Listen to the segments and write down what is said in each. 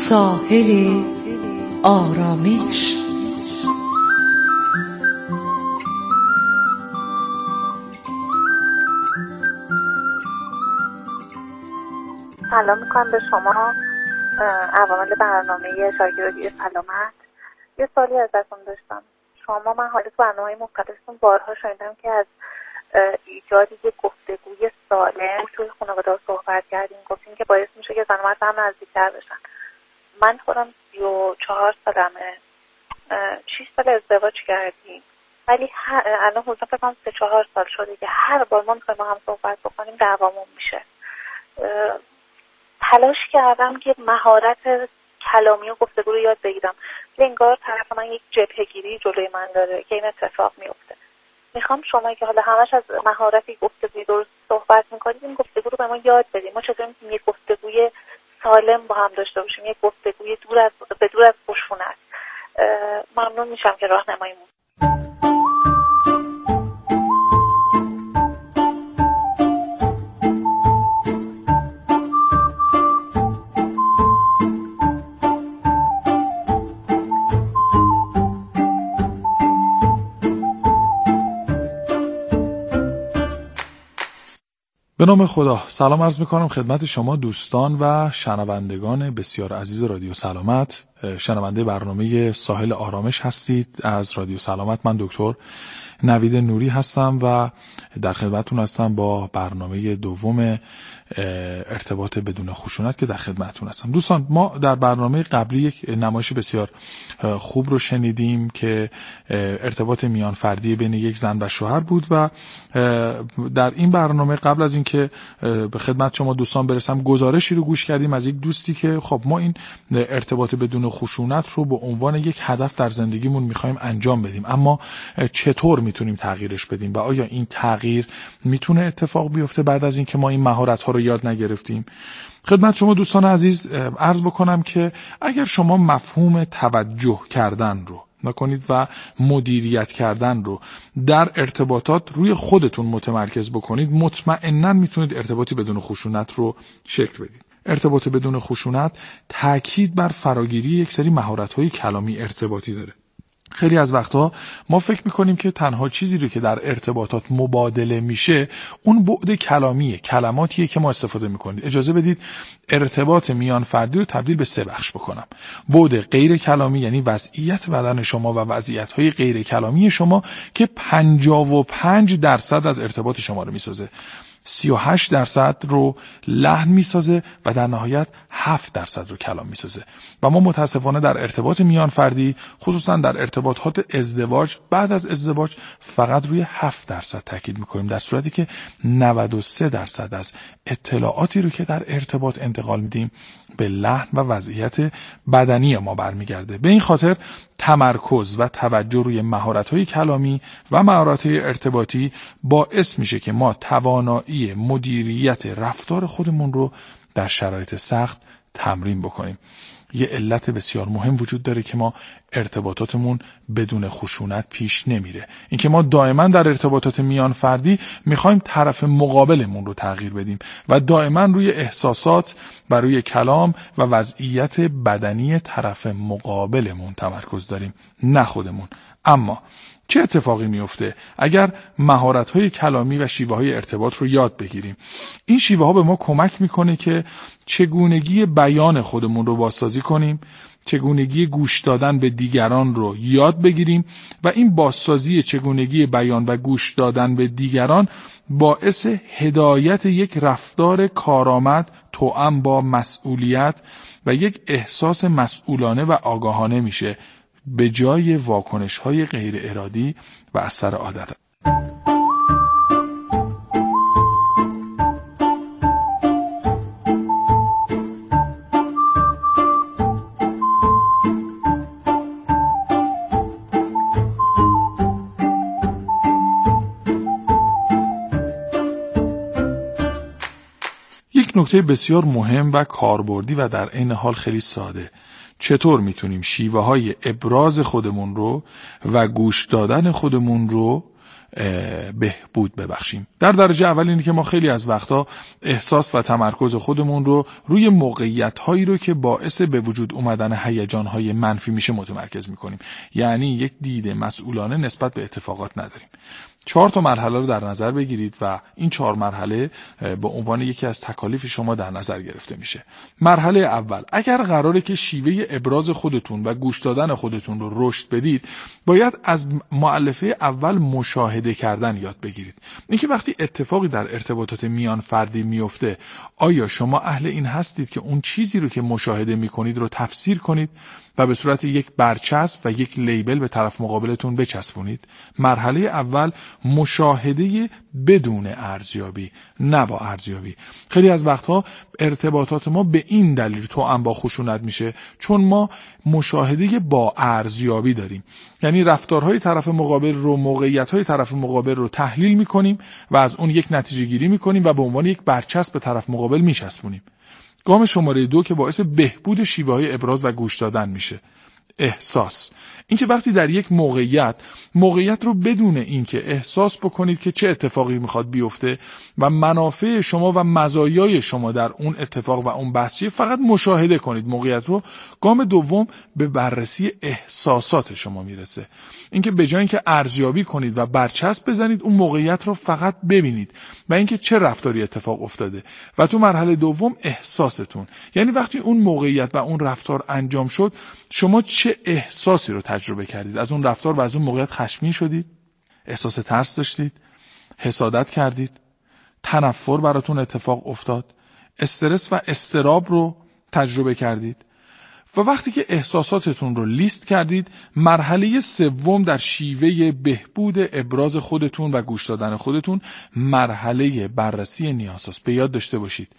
ساحل آرامش. سلام میکنم به شما عوامل برنامه شاگردی سلامت. یه سوالی ازتون داشتم. من حالا تو برنامه‌های مختلفتون بارها شنیدم که از ایجاد یک گفتگوی سالم توی خانواده صحبت کردیم، گفتیم که باعث میشه که زن و مرد هم نزدیک‌تر بشن. من خودم 34 سالمه، 6 سال ازدواج کردیم، ولی الان حدودا فکر کنم 3-4 سال شده که هر بار ما میخوایم با هم صحبت بکنیم دعوامون میشه. تلاش کردم که مهارت کلامی و گفتگو رو یاد بگیرم، ولی انگار طرف من یک جبهه‌گیری جلوی من داره که این اتفاق میفته. میخوام شما که حالا همش از مهارت گفتگوی درست صحبت میکنید، این گفتگو رو به ما یاد بدید. ما چطور میتونیم یک گفتگوی سالم با هم داشته باشیم، یک گفتگوی دور از خشونت. ممنون میشم که راهنماییمون. به نام خدا. سلام عرض میکنم خدمت شما دوستان و شنوندگان بسیار عزیز رادیو سلامت. شنونده برنامه ساحل آرامش هستید از رادیو سلامت. من دکتر نوید نوری هستم و در خدمتتون هستم با برنامه دوم ارتباط بدون خشونت که در خدمتتون هستم. دوستان، ما در برنامه قبلی یک نمایش بسیار خوب رو شنیدیم که ارتباط میان فردی بین یک زن و شوهر بود و در این برنامه قبل از اینکه به خدمت شما دوستان برسم گزارشی رو گوش کردیم از یک دوستی که خب ما این ارتباط بدون خشونت رو به عنوان یک هدف در زندگیمون میخوایم انجام بدیم، اما چطور میتونیم تغییرش بدیم و آیا این تغییر میتونه اتفاق بیفته بعد از اینکه ما این مهارت ها رو یاد نگرفتیم؟ خدمت شما دوستان عزیز عرض بکنم که اگر شما مفهوم توجه کردن رو نکنید و مدیریت کردن رو در ارتباطات روی خودتون متمرکز بکنید، مطمئناً میتونید ارتباطی بدون خشونت رو شکل بدید. ارتباط بدون خشونت تاکید بر فراگیری یک سری مهارت‌های کلامی ارتباطی داره. خیلی از وقتها ما فکر میکنیم که تنها چیزی رو که در ارتباطات مبادله میشه اون بعد کلامیه، کلماتیه که ما استفاده میکنیم. اجازه بدید ارتباط میان فردی رو تبدیل به 3 بخش بکنم. بعد غیر کلامی یعنی وضعیت بدن شما و وضعیت‌های غیر کلامی شما که 55% از ارتباط شما رو میسازه. 38% رو لحن میسازه و در نهایت 7% رو کلام میسازه. و ما متاسفانه در ارتباط میان فردی، خصوصا در ارتباطات ازدواج، بعد از ازدواج فقط روی 7% تاکید میکنیم، در صورتی که 93% از اطلاعاتی رو که در ارتباط انتقال میدیم به لحن و وضعیت بدنی ما برمیگرده. به این خاطر تمرکز و توجه روی مهارت‌های کلامی و مهارت‌های ارتباطی باعث میشه که ما توانایی مدیریت رفتار خودمون رو در شرایط سخت تمرین بکنیم. یه علت بسیار مهم وجود داره که ما ارتباطاتمون بدون خشونت پیش نمیره. اینکه ما دائما در ارتباطات میان فردی میخوایم طرف مقابلمون رو تغییر بدیم و دائما روی احساسات و روی کلام و وضعیت بدنی طرف مقابلمون تمرکز داریم، نه خودمون. اما چه اتفاقی میفته اگر مهارت‌های کلامی و شیوه‌های ارتباط رو یاد بگیریم؟ این شیوه‌ها به ما کمک میکنه که چگونگی بیان خودمون رو بازسازی کنیم، چگونگی گوش دادن به دیگران رو یاد بگیریم و این بازسازی چگونگی بیان و گوش دادن به دیگران باعث هدایت یک رفتار کارآمد توأم با مسئولیت و یک احساس مسئولانه و آگاهانه میشه، به جای واکنش‌های غیر ارادی و اثر عادت. یک نکته بسیار مهم و کاربردی و در عین حال خیلی ساده: چطور میتونیم شیوه‌های ابراز خودمون رو و گوش دادن خودمون رو بهبود ببخشیم. در درجه اول اینه که ما خیلی از وقتا احساس و تمرکز خودمون رو روی موقعیت‌هایی رو که باعث به وجود اومدن هیجان‌های منفی میشه متمرکز میکنیم. یعنی یک دید مسئولانه نسبت به اتفاقات نداریم. 4 مرحله رو در نظر بگیرید و این 4 مرحله به عنوان یکی از تکالیف شما در نظر گرفته میشه. مرحله اول، اگر قراره که شیوه ابراز خودتون و گوش دادن خودتون رو رشد بدید، باید از مؤلفه اول مشاهده کردن یاد بگیرید. اینکه وقتی اتفاقی در ارتباطات میان فردی میفته، آیا شما اهل این هستید که اون چیزی رو که مشاهده میکنید رو تفسیر کنید و به صورت یک برچسب و یک لیبل به طرف مقابلتون بچسبونید؟ مرحله اول مشاهده بدون ارزیابی، نه با ارزیابی. خیلی از وقتها ارتباطات ما به این دلیل توأم با خشونت میشه چون ما مشاهده با ارزیابی داریم. یعنی رفتارهای طرف مقابل رو، موقعیت‌های طرف مقابل رو تحلیل میکنیم و از اون یک نتیجه گیری میکنیم و به عنوان یک برچسب به طرف مقابل میچسبونیم. گام شماره 2 که باعث بهبود شیوه‌های ابراز و گوش دادن میشه، احساس. اینکه وقتی در یک موقعیت رو بدون اینکه احساس بکنید که چه اتفاقی میخواد بیفته و منافع شما و مزایای شما در اون اتفاق و اون بحث چیه، فقط مشاهده کنید موقعیت رو. گام دوم به بررسی احساسات شما میرسه. اینکه به جای اینکه ارزیابی کنید و برچسب بزنید، اون موقعیت رو فقط ببینید و اینکه چه رفتاری اتفاق افتاده. و تو مرحله دوم احساستون، یعنی وقتی اون موقعیت و اون رفتار انجام شد، شما چه احساسی رو تجربه کردید؟ از اون رفتار و از اون موقعیت خشمگین شدید؟ احساس ترس داشتید؟ حسادت کردید؟ تنفر براتون اتفاق افتاد؟ استرس و اضطراب رو تجربه کردید؟ و وقتی که احساساتتون رو لیست کردید، مرحله سوم در شیوه بهبود ابراز خودتون و گوش دادن خودتون، مرحله بررسی نیازهاست. به یاد داشته باشید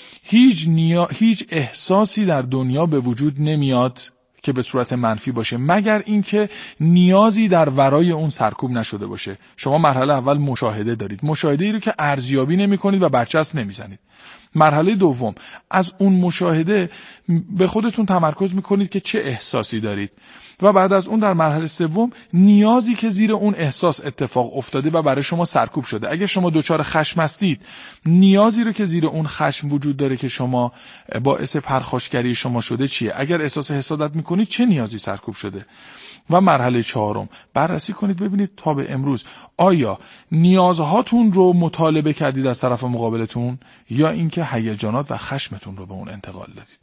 هیچ احساسی در دنیا به وجود نمیاد که به صورت منفی باشه مگر اینکه نیازی در ورای اون سرکوب نشده باشه. شما مرحله اول مشاهده دارید، مشاهده‌ای رو که ارزیابی نمی‌کنید و برچسب نمی‌زنید. مرحله دوم، از اون مشاهده به خودتون تمرکز میکنید که چه احساسی دارید و بعد از اون در مرحله سوم نیازی که زیر اون احساس اتفاق افتاده و برای شما سرکوب شده. اگه شما دچار خشم هستید، نیازی رو که زیر اون خشم وجود داره که شما باعث پرخاشگری شما شده چیه؟ اگر احساس حسادت میکنید، چه نیازی سرکوب شده؟ و مرحله چهارم، بررسی کنید ببینید تا به امروز آیا نیازهاتون رو مطالبه کردید از طرف مقابلتون یا اینکه هیجانات و خشمتون رو به اون انتقال دادید.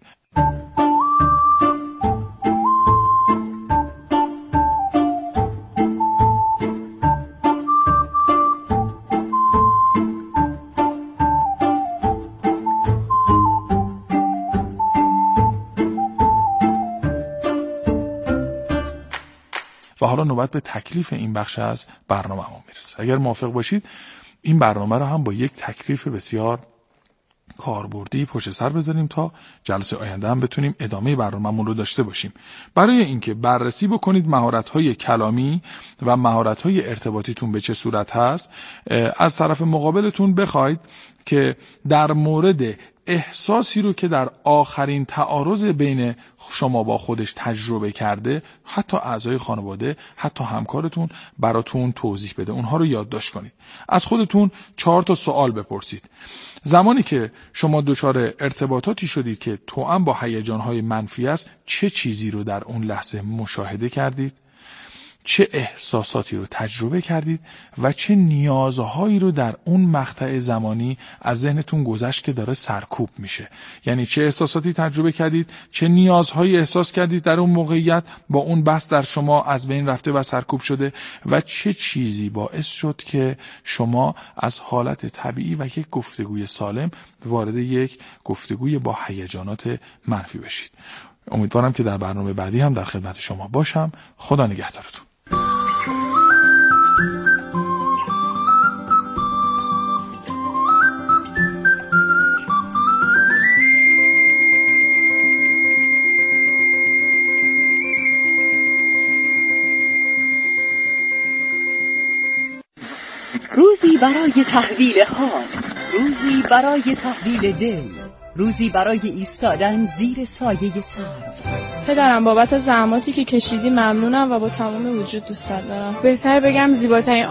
و حالا نوبت به تکلیف این بخش از برنامه‌مون میرسه. اگر موافق باشید این برنامه رو هم با یک تکلیف بسیار کاربردی پشت سر بذاریم تا جلسه آینده هم بتونیم ادامه برنامه‌مون رو داشته باشیم. برای اینکه بررسی بکنید مهارت‌های کلامی و مهارت‌های ارتباطیتون به چه صورت هست، از طرف مقابلتون بخواید که در مورد احساسی رو که در آخرین تعارض بین شما با خودش تجربه کرده، حتی اعضای خانواده، حتی همکارتون، براتون توضیح بده. اونها رو یادداشت کنید. از خودتون 4 سوال بپرسید. زمانی که شما دچار ارتباطاتی شدید که توأم با هیجان‌های منفی است، چه چیزی رو در اون لحظه مشاهده کردید؟ چه احساساتی رو تجربه کردید و چه نیازهایی رو در اون مقطع زمانی از ذهنتون گذشت که داره سرکوب میشه؟ یعنی چه احساساتی تجربه کردید، چه نیازهایی احساس کردید در اون موقعیت با اون بحث در شما از بین رفته و سرکوب شده و چه چیزی باعث شد که شما از حالت طبیعی و یک گفتگوی سالم وارد یک گفتگوی با هیجانات منفی بشید. امیدوارم که در برنامه بعدی هم در خدمت شما باشم. خدا نگهدارتون. روزی برای تحویل حال، روزی برای تحویل دل، روزی برای ایستادن زیر سایه سرو. پدرم بابت زحماتی که کشیدی ممنونم و با تمام وجود دوست دارم. بهتر بگم زیباترین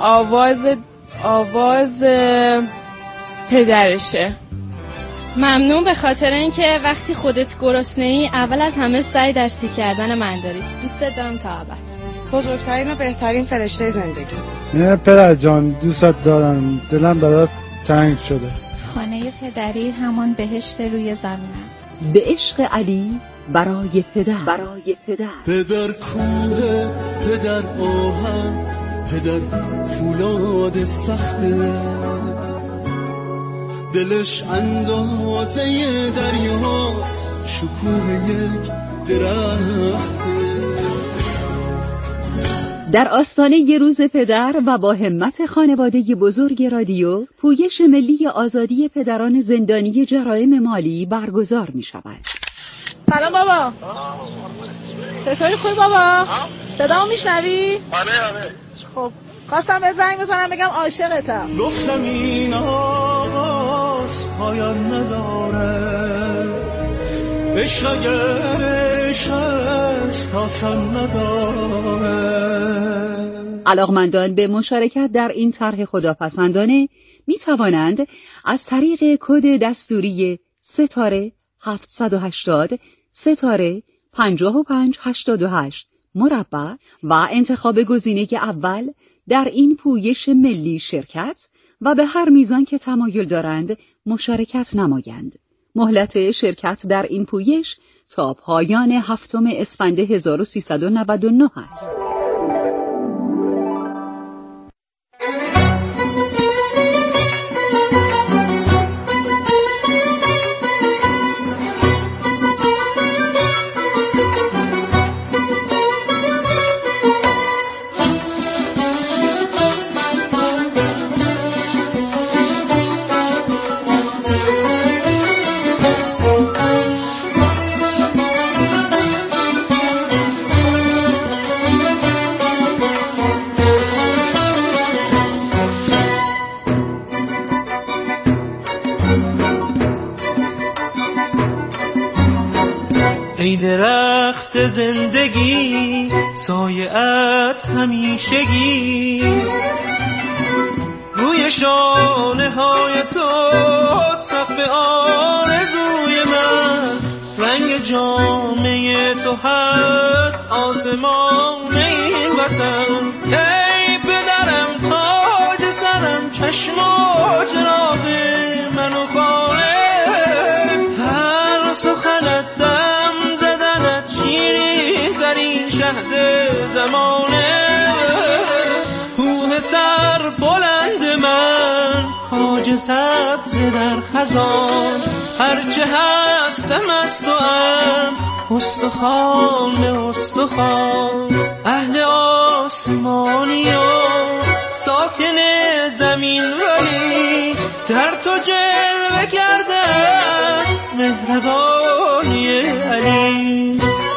آواز پدرشه. ممنون به خاطر اینکه وقتی خودت گرسنه‌ای اول از همه سعی در سیر کردن من داری. دوستت دارم تا ابد. بزرگترین و بهترین فرشته زندگی. نه پدر جان دوستت دارم، دلم برات تنگ شده. خانه پدری همان بهشت روی زمین است. به عشق علی برای پدر. پدر کوه، پدر آهن، پدر فولاد سخته، دلش اندازه دریاست، شکوه یک درخته. در آستانه ی روز پدر و با همت خانواده بزرگ رادیو، پویش ملی آزادی پدران زندانی جرایم مالی برگزار می شود. سلام بابا. چطوری خوبی بابا؟ صدامو میشنوی؟ آره. خب خواستم به زنگ بزنم بگم عاشقتم. گفتم این آغاز پایان نداره، عشق اگر عشق است آسان نداره. علاقمندان به مشارکت در این طرح خداپسندانه می توانند از طریق کد دستوری ستاره 780 ستاره 5588 مربع و انتخاب گزینه اول در این پویش ملی شرکت و به هر میزان که تمایل دارند مشارکت نمایند. مهلت شرکت در این پویش تا پایان 7 اسفند 1399 است. ای درخت زندگی سایه‌ات همیشگی، روی شانه های تو سقف آرزوی من، رنگ جامعه تو هست آسمان این وطن. ای پدرم تاج سرم، چشم و چراغ من و خانه، هر سخنت دم زدنت شیرین در این شهد زمانه. کوه سر بلند من، خاج سبز در خزان، هرچه هستم از تو ام استخوان به استخوان. اهل آسمانی و ساکن زمین ولی در تو جلوه کرده است مهربانی علی.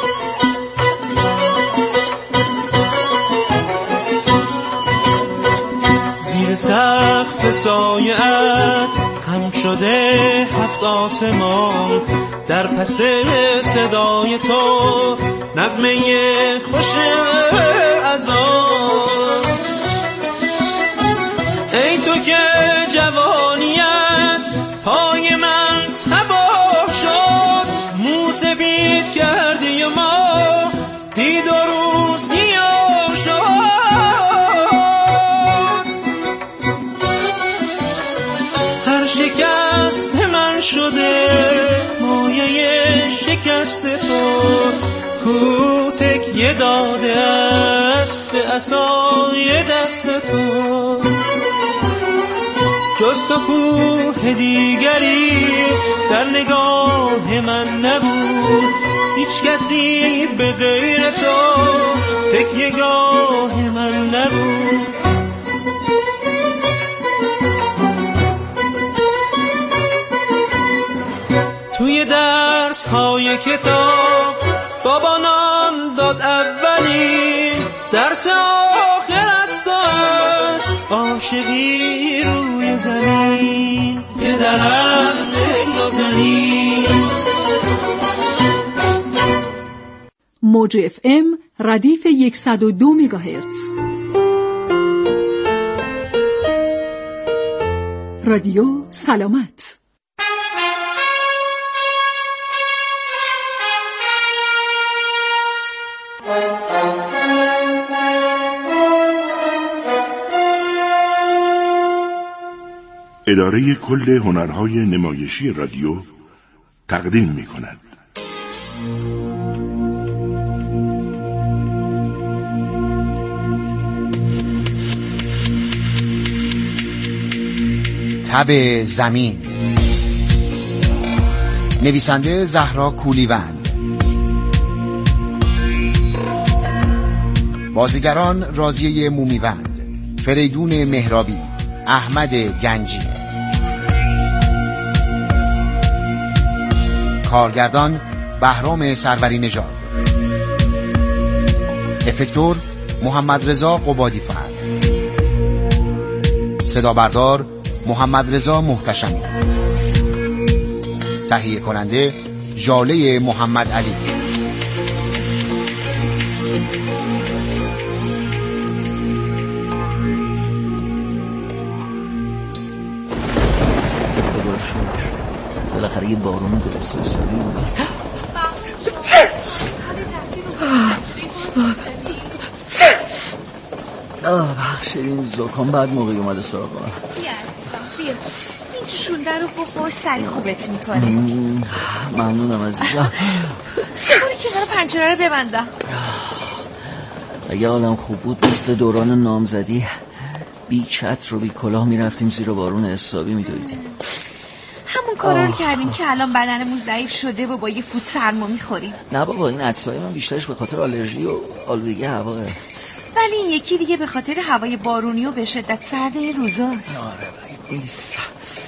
زیر سقف سایه‌ات خم شده 7 آسمان، در پس صدای تو نغمه خوش اذان. ای تو که جوانیت پای من تباه شد، موسفید کردی و ما دید و رو سیاه شد. هر شکست من شده مایه شکست تو، کو تکیه داده است به عصای دست تو. جز تو کوه دیگری در نگاه من نبود، هیچ کسی به غیر تو تکیه‌گاه من نبود. توی درس های کتاب بابانان داد اولی، درس آخر است عاشقی روی زمین یه درم نازنین. موج اف ام ردیف 102 مگاهرتز. رادیو سلامت. اداره کل هنرهای نمایشی رادیو تقدیم می‌کند. تب زمین، نویسنده زهرا کولیوند، بازیگران راضیه مومیوند، فریدون مهرابی، احمد گنجی، کارگردان بهرام سروری نژاد، افکتور محمد رضا قبادی فرد، صدا بردار محمد رضا محتشمی، تهیه کننده ژاله محمد علی. بالاخره یه بارون درست حسابی بود. بخش این زکام بعد موقعی اومده سراغ من. بیا عزیزم بیا، این جوشونده رو بخور، سری خوبت میکنه. ممنونم عزیزم. برو کنار پنجره رو ببندم. اگه حالم خوب بود مثل دوران نامزدی بی چتر و بی کلاه میرفتیم زیر بارون حسابی میدویدیم. همون کارا رو کردیم که الان بدنمون ضعیف شده و با یه فوت سرما میخوریم. نه بابا، این عطسای من بیشترش به خاطر آلرژی و آلودگی هواه. ولی این یکی دیگه به خاطر هوای بارونی و به شدت سرد این روزاست. آره نیست.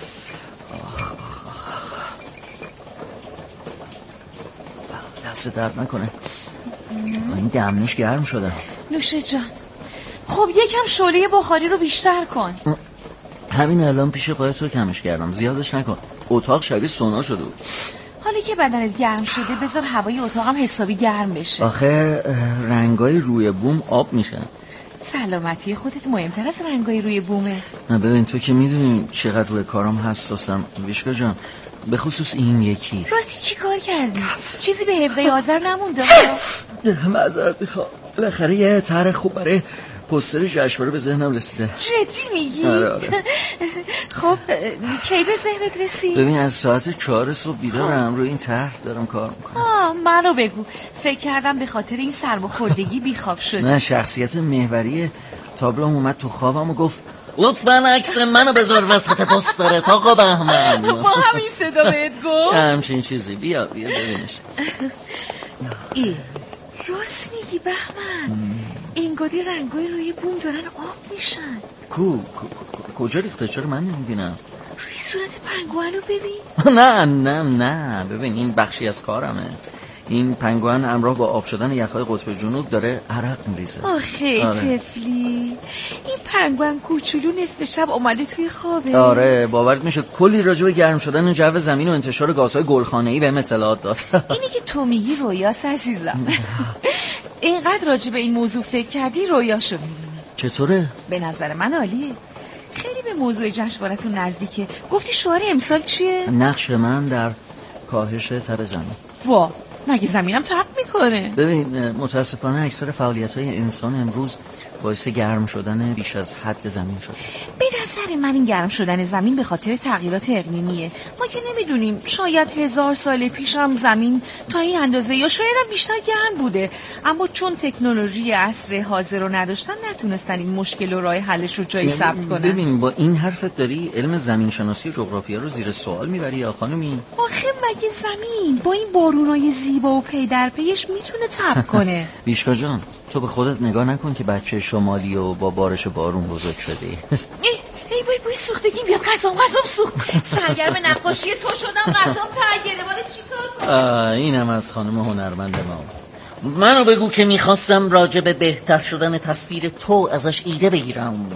دست درد نکنه. این دمنوش گرم شده. نوشه جان. خب یکم شعله بخاری رو بیشتر کن. همین الان پیش پای تو کمش کردم، زیادش نکن. اتاق شبیه سونا شده بود. حالا که بدنت گرم شده بذار هوای اتاقم حسابی گرم بشه. آخه رنگای روی بوم آب میشن. سلامتی خودت مهمتر از رنگای روی بومه. نه ببین، تو که میدونی چقدر روی کارم حساسم ویشکا جان، به خصوص این یکی. راستی چی کار کردی؟ چیزی به 17 آذر نمونده؟ معذرت میخوام، بالاخره یه طرح خوب برای پوستر جشنواره به ذهنم رسیده. جدی میگی؟ آره. خب کی به ذهنت رسید؟ ببین از ساعت 4 صبح بیدارم، روی این طرح دارم کار میکنم. منو بگو، فکر کردم به خاطر این سرماخوردگی بیخواب شدی. نه، شخصیت محوری تابلوم اومد تو خوابم و گفت لطفاً عکس منو بذار وسط پوسترت آقا بهمن. با همین صدا بهت گفت؟ همچین چیزی. بیا ببینش. راست میگی بهمن، انگاری رنگای روی بوم دارن آب میشن. کجا ریخته؟ چرا من نمیبینم؟ روی صورت پنگوئنو ببین. نه ببین، این بخشی از کارمه. این پنگوئن همراه با آب شدن یخهای قطب جنوب داره عرق میریزه. آخه طفلی، این پنگوئن کوچولو نصف شب اومده توی خوابه. آره، باورت میشه کلی راجع به گرم شدن جو زمین و انتشار گازهای گلخانه‌ای بهم اطلاعات داد. اینی که تو میگی رویاست عزیزم. اینقدر راجع به این موضوع فکر کردی رویاشو میبینی. چطوره؟ به نظر من عالیه. خیلی به موضوع جشنواره‌تون نزدیکه. گفتی شعار امسال چیه؟ نقش من در کاهش تب زمین. وا، مگه زمینم تب میکنه؟ ببین متاسفانه اکثر فعالیت‌های انسان امروز باعث گرم شدن بیش از حد زمین شده. به نظر من این گرم شدن زمین به خاطر تغییرات اقلیمیه. ما که نمیدونیم، شاید 1000 سال پیش هم زمین تا این اندازه یا شاید هم بیشتر گرم بوده، اما چون تکنولوژی عصر حاضر رو نداشتن نتونستن این مشکل و راه حلش رو جایی ثبت کنن. ببین با این حرفت داری علم زمین شناسی و جغرافیا رو زیر سوال میبری یا خانمی؟ آخه مگه زمین با این بارونای زیبا و پی در پیش میتونه تب کنه؟ بیشکا جان، تو به خودت نگاه نکن که بچه شمالی و با بارش بارون بزرگ شدی. ای وای بوی سوختگی بیاد، غذام سوخت. سرگرم نقاشی تو شدم، غذام ترگیره. باید چیکار کنم؟ اینم از خانم هنرمند ما. منو بگو که میخواستم راجع به بهتر شدن تصویر تو ازش ایده بگیرم.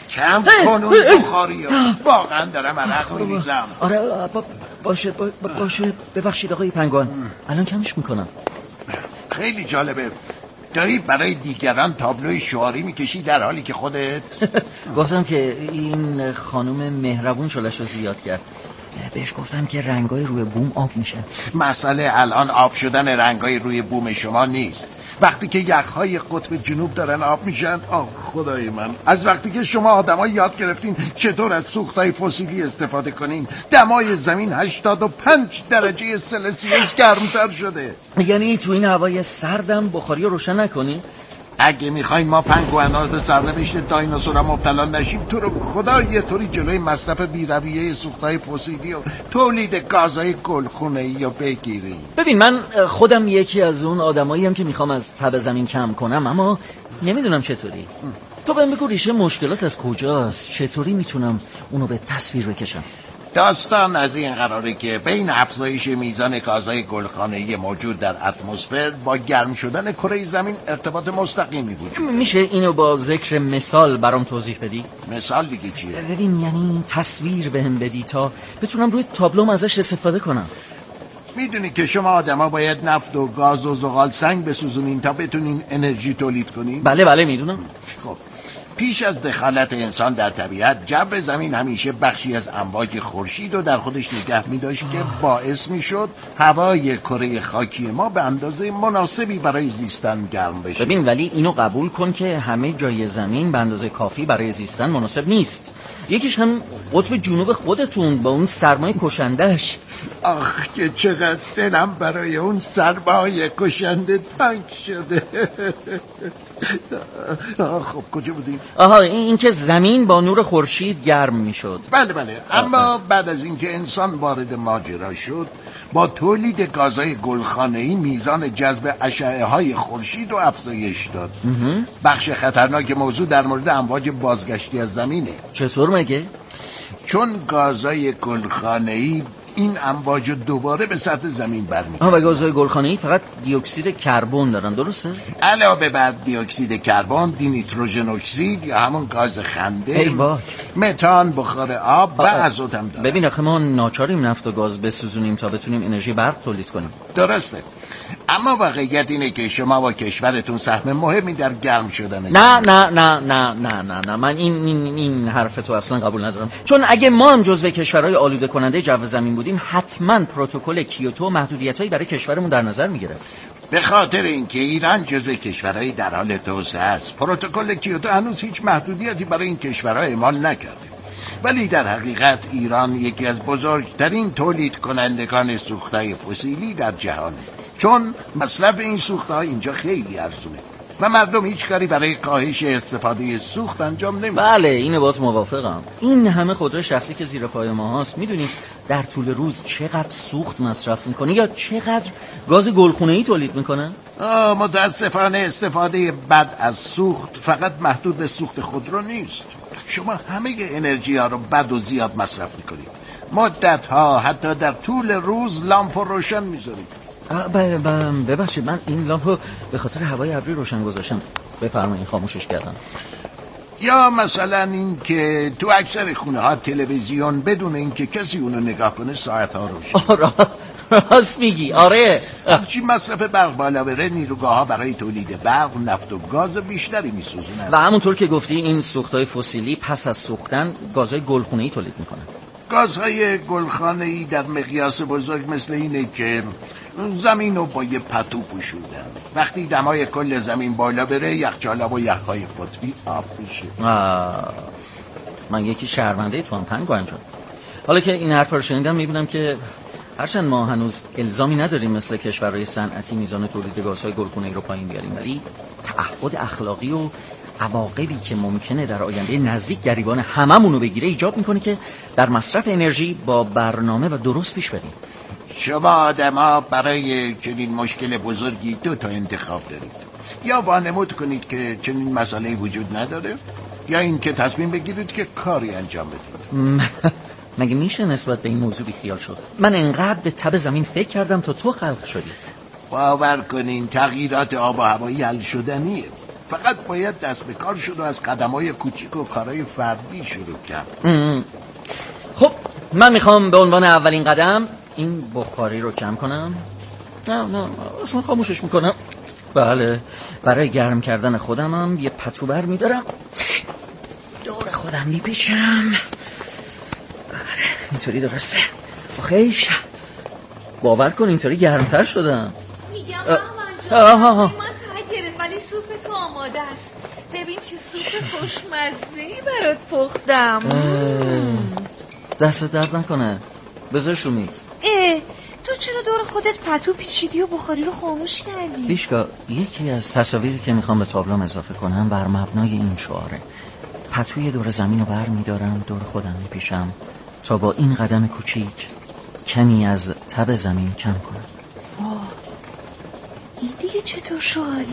کم کن اون بخاری واقعا دارم عرق میریزم. آره باشه ببخشید آقای پنگوان، الان کمش میکنم. خیلی جالبه، داری برای دیگران تابلوی شعاری میکشی در حالی که خودت گفتم که این خانم مهربون شلش رو زیاد کرد. بهش گفتم که رنگای روی بوم آب میشه. مسئله الان آب شدن رنگای روی بوم شما نیست. وقتی که یخهای قطب جنوب دارن آب میشن، خدای من، از وقتی که شما آدم‌ها یاد گرفتین چطور از سوختهای فسیلی استفاده کنین، دمای زمین 85 درجه سلسیوس گرمتر شده. یعنی تو این هوای سردم بخاری رو روشن نکنی؟ اگه میخواین ما پنگوئن‌ها به سرنوشت دایناسورها مبتلا نشیم، تو رو خدا یه طوری جلوی مصرف بی‌رویه سوختهای فسیلی و تولید گازهای گلخونه‌ای رو بگیریم. ببین، من خودم یکی از اون آدماییم که میخوام از تب زمین کم کنم، اما نمیدونم چطوری. تو بهم بگو ریشه مشکلات از کجاست؟ چطوری میتونم اونو به تصویر بکشم؟ داستان از این قراره که بین افزایش میزان گازهای گلخانه‌ای موجود در اتمسفر با گرم شدن کره زمین ارتباط مستقیمی وجود داره. میشه اینو با ذکر مثال برام توضیح بدی؟ مثال دیگه چیه؟ ببین، یعنی تصویر بهم بدی تا بتونم روی تابلوم ازش استفاده کنم. میدونی که شما آدما باید نفت و گاز و زغال سنگ بسوزونین تا بتونین انرژی تولید کنین؟ بله میدونم. خب پیش از دخالت انسان در طبیعت، جو زمین همیشه بخشی از امواج خورشید رو در خودش نگه می‌داشت که باعث می‌شد هوای کره خاکی ما به اندازه مناسبی برای زیستن گرم بشه. ببین، ولی اینو قبول کن که همه جای زمین به اندازه کافی برای زیستن مناسب نیست. یکیش هم قطب جنوب خودتون با اون سرمای کشندهش. آخ که چقدر دلم برای اون سرمای کشنده تنگ شده. خب کجا بودیم؟ این که زمین با نور خورشید گرم میشد. بله اما بعد از اینکه انسان وارد ماجرا شد، با تولید گازهای گلخانه‌ای میزان جذب اشعه‌های خورشید رو افزایش داد. بخش خطرناک موضوع در مورد امواج بازگشتی از زمینه. چطور مگه؟ چون گازهای گلخانه‌ای این امواج دوباره به سطح زمین برمی‌گردن. و گازهای گلخانه‌ای فقط دی اکسید کربن دارن، درسته؟ علاوه بر دی اکسید کربن، دی نیتروژن اکسید یا همون گاز خنده، متان، بخار آب و ازوت هم دارن. ببین آخه ما ناچاریم نفت و گاز بسوزونیم تا بتونیم انرژی برق تولید کنیم. درسته، اما واقعیت اینه که شما با کشورتون سهم مهمی در گرم شدن. نه من این حرف تو اصلا قبول ندارم. چون اگه ما هم جزو کشورهای آلوده کننده جو زمین بودیم، حتما پروتکل کیوتو محدودیتایی برای کشورمون در نظر میگرفت. به خاطر اینکه ایران جزو کشورهای در حال توسعه است، پروتکل کیوتو هنوز هیچ محدودیتی برای این کشورها اعمال نکرده. ولی در حقیقت ایران یکی از بزرگترین تولید کنندگان سوختهای فسیلی در جهانه، چون مصرف این سوختها اینجا خیلی ارزونه و مردم هیچ کاری برای کاهش استفاده سوخت انجام نمیدن. بله، اینو باهات موافقم. این همه خودرو شخصی که زیر پای ما هست، میدونید در طول روز چقدر سوخت مصرف میکنه یا چقدر گاز گلخونه‌ای تولید میکنه؟ متاسفانه استفاده بد از سوخت فقط محدود به سوخت خودرو نیست. شما همه انرژی ها رو بد و زیاد مصرف میکنید. مدت ها حتی در طول روز لامپ روشن میذارید. ببخشید، من این لامپو به خاطر هوای ابری روشن گذاشتم. بفرمایید، خاموشش کردم. یا مثلا این که تو اکثر خونه ها تلویزیون بدون اینکه کسی اونو نگاه کنه ساعت ها روشن. راست میگی، آره. هرچی مصرف برق بالا بره، نیروگاه ها برای تولید برق نفت و گاز بیشتری میسوزونن و همونطور که گفتی این سوختهای فسیلی پس از سوختن گازهای گلخونه‌ای تولید میکنن. گازهای گلخانه‌ای در مقیاس بزرگ مثل اینه که زمین رو با یه پتو پوشوندن. وقتی دمای کل زمین بالا بره، یخچال‌ها و یخ‌های قطبی آب میشه. من یکی شهرونده تو هم پنگوئن جان. حالا که این حرف رو شنیدم، میبینم که هرچند ما هنوز الزامی نداریم مثل کشورهای صنعتی میزان تولید گازهای گلخونه‌ای رو پایین بیاریم، ولی تعهد اخلاقی و عواقبی که ممکنه در آینده نزدیک گریبان هممونو بگیره ایجاب میکنه که در مصرف انرژی با برنامه و درست پیش بریم. شما آدم‌ها برای چنین مشکل بزرگی دو تا انتخاب دارید: یا وانمود کنید که چنین مسئله‌ای وجود نداره، یا این که تصمیم بگیرید که کاری انجام بدید. مگه میشه نسبت به این موضوع بیخیال شد؟ من انقدر به تب زمین فکر کردم تا تو خلق شدی. باور کنین تغییرات آب و هوایی حل شدنیه. فقط باید دست به کار شد و از قدم‌های کوچیک و کارهای فردی شروع کرد. خب من میخوام به عنوان اولین قدم این بخاری رو کم کنم. نه اصلا خاموشش میکنم. بله، برای گرم کردن خودمم یه پتو بر میدارم، دور خودم میپیچم. بله اینطوری درسته. آخیش باور کن اینطوری گرمتر شدم. میگم من تا گرفت ولی سوپ تو آماده است. ببین چه سوپ خوشمزه‌ای برات پختم. دست درد نکنه، بذارش رو میز. تو چرا دور خودت پتو پیچیدی و بخاری رو خاموش کردی؟ بیشکا، یکی از تصاویری که میخوام به تابلوم اضافه کنم بر مبنای این شعاره. پتوی دور زمین رو بر میدارم، دور خودم میپیشم تا با این قدم کوچیک کمی از تب زمین کم کنم. واه، این دیگه چطور شعاری؟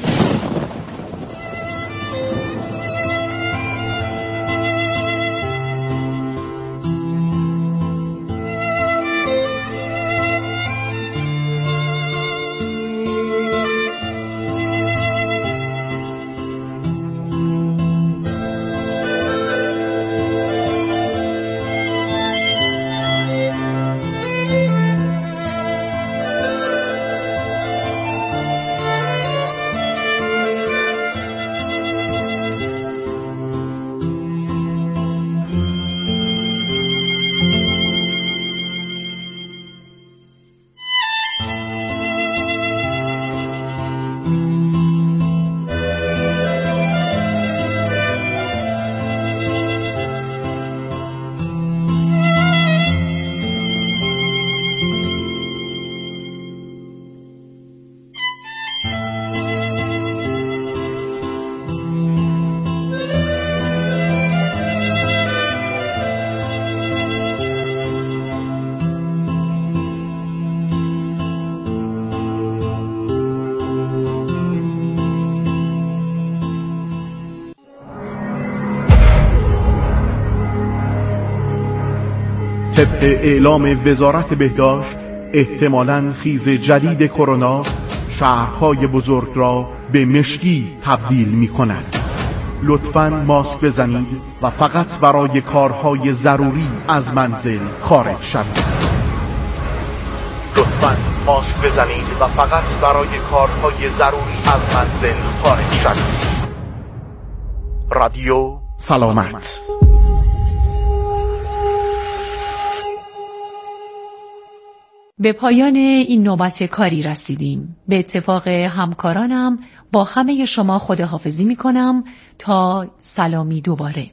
طبق اعلام وزارت بهداشت، احتمالاً خیز جدید کرونا شهرهای بزرگ را به مشکی تبدیل می کند. لطفاً ماسک بزنید و فقط برای کارهای ضروری از منزل خارج شوید. لطفاً ماسک بزنید و فقط برای کارهای ضروری از منزل خارج شوید. رادیو سلامت. به پایان این نوبت کاری رسیدیم. به اتفاق همکارانم با همه شما خداحافظی می کنم تا سلامی دوباره.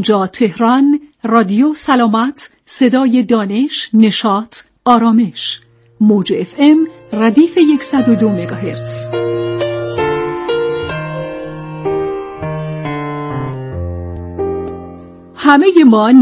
اینجا تهران، رادیو سلامت، صدای دانش، نشاط، آرامش. موج FM ردیف 102 مگاهرتز. همه ما